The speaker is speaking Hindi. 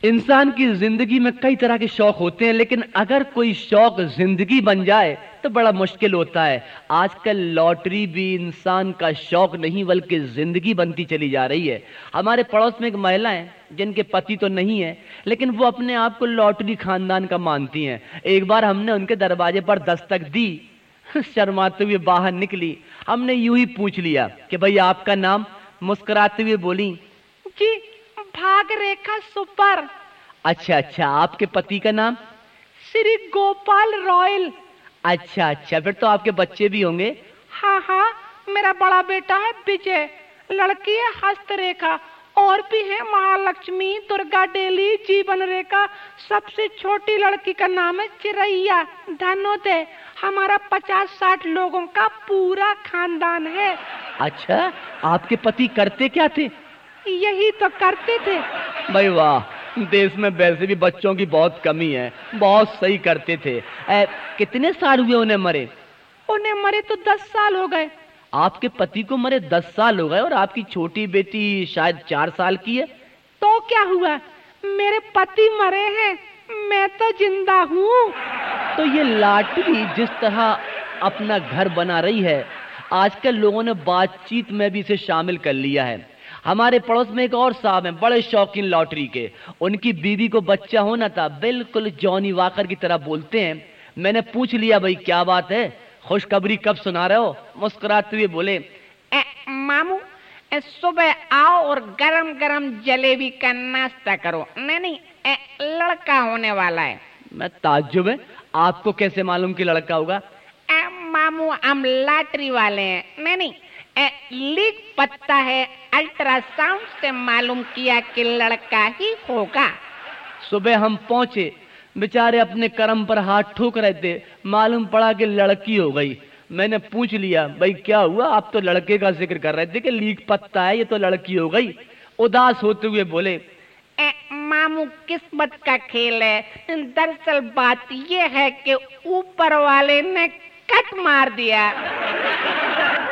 इंसान की जिंदगी में कई तरह के शौक होते हैं, लेकिन अगर कोई शौक जिंदगी बन जाए तो बड़ा मुश्किल होता है। आजकल लॉटरी भी इंसान का शौक नहीं बल्कि जिंदगी बनती चली जा रही है। हमारे पड़ोस में एक महिला है जिनके पति तो नहीं है, लेकिन वो अपने आप को लॉटरी खानदान का मानती हैं। एक बार हमने उनके दरवाजे पर दस्तक दी, शर्माते हुए बाहर निकली। हमने यूं ही पूछ लिया कि भाई आपका नाम? मुस्कुराते हुए बोली, जी भाग रेखा सुपर। अच्छा अच्छा, आपके पति का नाम? श्री गोपाल रॉयल। अच्छा अच्छा, फिर तो आपके बच्चे भी होंगे? हाँ हाँ, मेरा बड़ा बेटा है विजय, लड़की है हस्तरेखा, और भी है महालक्ष्मी, दुर्गा डेली, जीवन रेखा। सबसे छोटी लड़की का नाम है चिरैया, धनोदय। हमारा 50-60 लोगों का पूरा खानदान है। अच्छा, आपके पति करते क्या थे? यही तो करते थे। भाई वाह, देश में वैसे भी बच्चों की बहुत कमी है। बहुत सही करते थे। कितने साल हुए उन्हें मरे? उन्हें मरे तो 10 साल हो गए। आपके पति को मरे 10 साल हो गए और आपकी छोटी बेटी शायद 4 साल की है। तो क्या हुआ, मेरे पति मरे हैं, मैं तो जिंदा हूँ। तो ये लॉटरी जिस तरह अपना घर बना रही है, आजकल लोगों ने बातचीत में भी इसे शामिल कर लिया है। हमारे पड़ोस में एक और साहब हैं, बड़े शौकीन लॉटरी के। उनकी बीवी को बच्चा होना था, बिल्कुल जॉनी वॉकर की तरह बोलते हैं। मैंने पूछ लिया, भाई क्या बात है, खुशखबरी कब सुना रहे हो? मुस्कुराते हुए बोले, मामू सुबह आओ और गरम गरम जलेबी का नाश्ता करो। नहीं, लड़का होने वाला है। मैं ताज्जुब है, आपको कैसे मालूम कि लड़का होगा? मामू हम लॉटरी वाले हैं। नहीं, लीक पत्ता है, अल्ट्रासाउंड से मालूम किया कि लड़का ही होगा। सुबह हम पहुंचे, बेचारे अपने कर्म पर हाथ ठोक रहे थे, मालूम पड़ा कि लड़की हो गई। मैंने पूछ लिया, भाई क्या हुआ? आप तो लड़के का जिक्र कर रहे थे कि लीक पत्ता है, ये तो लड़की हो गई। उदास होते हुए बोले, मामू किस्मत का खेल है। दरअसल बात ये है कि ऊपर वाले ने कट मार दिया।